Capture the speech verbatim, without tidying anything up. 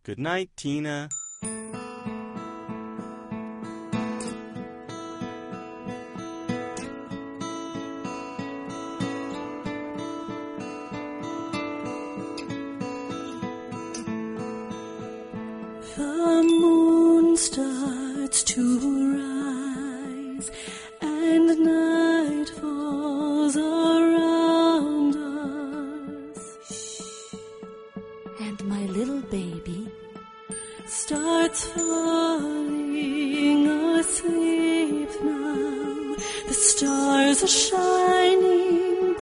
Good night, Tina. The moon starts to rise, and night falls around us. And my little baby starts falling asleep now. The stars are shining